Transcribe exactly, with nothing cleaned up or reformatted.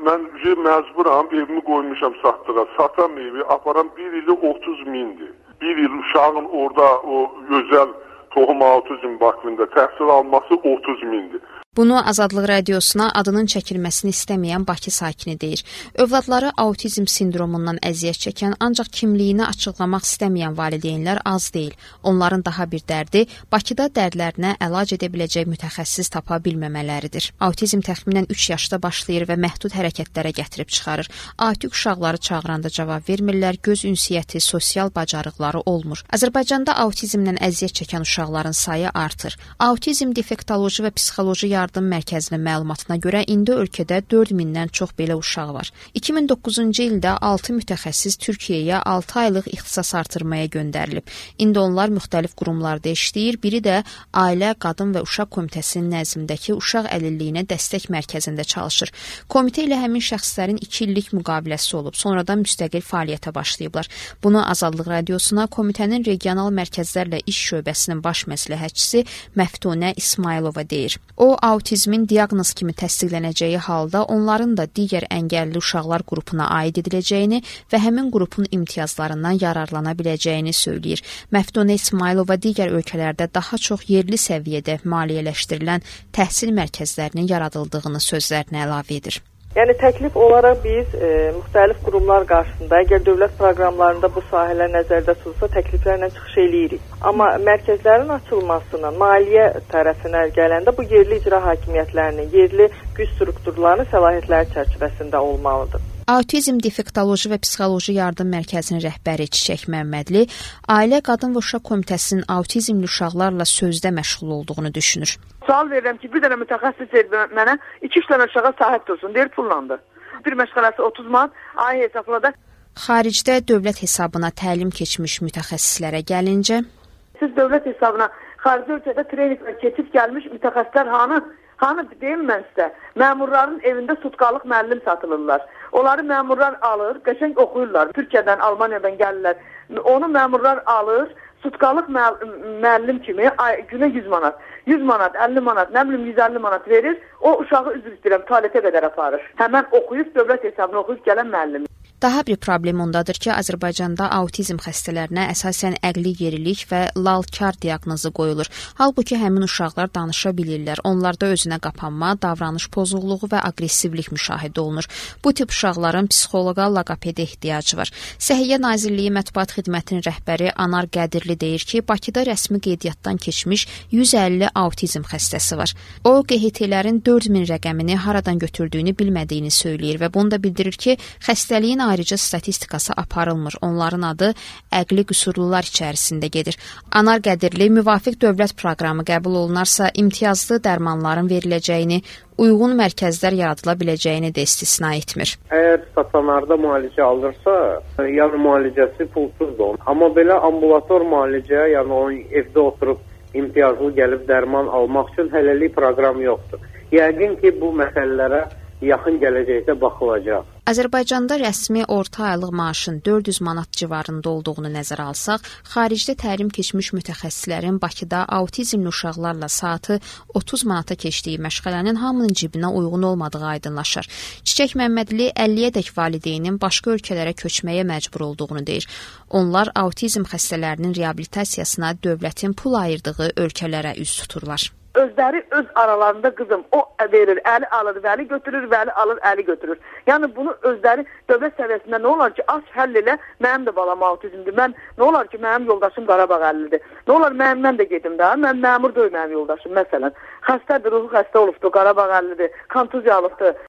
mən məcburam, evimi qoymuşam satdığa. Satan evi aparam bir ili otuz mindir. Bir il uşağın orada o gözəl toxum autizm vakfında təhsil alması otuz mindir. Bunu Azadlıq Radiosuna adının çəkilməsini istəməyən Bakı sakini deyir. Övladları autizm sindromundan əziyyət çəkən, ancaq kimliyini açıqlamaq istəməyən valideynlər az deyil. Onların daha bir dərdi Bakıda dərdlərinə əlac edə biləcək mütəxəssis tapa bilməmələridir. Autizm təxminən üç yaşda başlayır və məhdud hərəkətlərə gətirib çıxarır. Atik uşaqları çağıranda cavab vermirlər, göz ünsiyyəti, sosial bacarıqları olmur. Azərbaycanda autizmlə əziyyət çəkən uşaqların sayı artır. Autizm defektoloji və psixoloji yardım mərkəzinin məlumatına görə indi ölkədə dörd mindən çox belə uşaq var. iki min doqquzuncu ildə altı mütəxəssis Türkiyəyə altı aylıq ixtisas artırmaya göndərilib. İndi onlar müxtəlif qurumlarda işləyir. Biri də Ailə, Qadın və Uşaq Komitəsinin nəzdindəki Uşaq Əlilliyinə Dəstək Mərkəzində çalışır. Komitə ilə həmin şəxslərin iki illik müqaviləsi olub, sonradan müstəqil fəaliyyətə başlayıblar. Bunu Azadlıq Radiosuna komitənin regional mərkəzlərlə iş şöbəsinin baş məsləhətçisi Məftunə İsmailova deyir. O, autizmin diaqnoz kimi təsdiqlənəcəyi halda onların da digər əngəlli uşaqlar qrupuna aid ediləcəyini və həmin qrupun imtiyazlarından yararlana biləcəyini söyləyir. Məftunə İsmailova digər ölkələrdə daha çox yerli səviyyədə maliyyələşdirilən təhsil mərkəzlərinin yaradıldığını sözlərinə əlavə edir. Yəni təklif olaraq biz e, müxtəlif qurumlar qarşısında, əgər dövlət proqramlarında bu sahələr nəzərdə tutulsa, təkliflərlə çıxış eləyirik. Amma mərkəzlərin açılmasına, maliyyə tərəfinə gələndə bu yerli icra hakimiyyətlərinin, yerli güc strukturlarının səlahiyyətləri çərçivəsində olmalıdır. Autizm defektoloji və psixoloji yardım mərkəzinin rəhbəri Çiçək Məmmədli Ailə, Qadın və Uşaq Komitəsinin autizmli uşaqlarla sözdə məşğul olduğunu düşünür. Sual verirəm ki, bir dənə mütəxəssis verdi mənə, iki üç dənə uşağa sahib dursun, deyir pullandı. Bir məşğələsi otuz manat, ay hesabla da. Xaricdə dövlət hesabına təlim keçmiş mütəxəssislərə gəlincə, siz dövlət hesabına xarici ölkədə treninqlər keçib gəlmiş mütəxəssislər hanı? Hanı deyim mən sizə, məmurların evində sutqalıq müəllim satılırlar. Onları məmurlar alır, qəşəng oxuyurlar. Türkiyədən, Almaniyadan gəlirlər. Onu məmurlar alır, sutqalıq müəllim kimi ay, günə yüz manat, yüz manat, əlli manat, nə bilim yüz əlli manat verir. O uşağı üzr istəyirəm, tualetə qədər aparır. Həmən oxuyub, dövlət hesabına oxuyub gələn müəllim. Daha bir problem ondadır ki, Azərbaycanda autizm xəstələrinə əsasən əqli gerilik və lalkar diaqnozu qoyulur. Halbuki həmin uşaqlar danışa bilirlər. Onlarda özünə qapanma, davranış pozğunluğu və aqressivlik müşahidə olunur. Bu tip uşaqların psixoloqa, loqopedə ehtiyacı var. Səhiyyə Nazirliyi Mətbuat Xidmətinin rəhbəri Anar Qədirli deyir ki, Bakıda rəsmi qeydiyyatdan keçmiş yüz əlli autizm xəstəsi var. O, Q H T-lərin dörd min rəqəmini haradan götürdüyünü bilmədiyini söyləyir və bunu da bildirir ki, xəstəliyin ayrıca statistikası aparılmır. Onların adı əqli qüsurlular içərisində gedir. Anar Qədirli müvafiq dövlət proqramı qəbul olunarsa, imtiyazlı dərmanların veriləcəyini, uyğun mərkəzlər yaradıla biləcəyini də istisna etmir. Əgər stasionarda müalicə alırsa, yəni müalicəsi pulsuzdur. Amma belə ambulator müalicə, yəni onun evdə oturub imtiyazlı gəlib dərman almaq üçün hələlik proqram yoxdur. Yəqin ki, bu məsələlərə yaxın gələcəkdə baxılacaq. Azərbaycanda rəsmi orta aylıq maaşın dörd yüz manat civarında olduğunu nəzərə alsaq, xaricdə təlim keçmiş mütəxəssislərin Bakıda autizmli uşaqlarla saatı otuz manata keçdiyi məşğələnin hamının cibinə uyğun olmadığı aydınlaşır. Çiçək Məmmədli əlliyə dək valideynin başqa ölkələrə köçməyə məcbur olduğunu deyir. Onlar autizm xəstələrinin reabilitasiyasına dövlətin pul ayırdığı ölkələrə üz tuturlar. Özləri öz aralarında qızım o verir, əli alır, vəli götürür, vəli alır, əli götürür. Yəni bunu özləri dövlət səviyyəsində nə olar ki, az həll elə, mənim də balam autizmdir. Mən nə olar ki, mənim yoldaşım Qarabağ əllidir. Nə olar mənim mən də gedim də, mən məmur deyil mənim yoldaşım məsələn. Xəstədir, ruhu xəstə olubdur, Qarabağ əllidir, kontuziyalıqdır.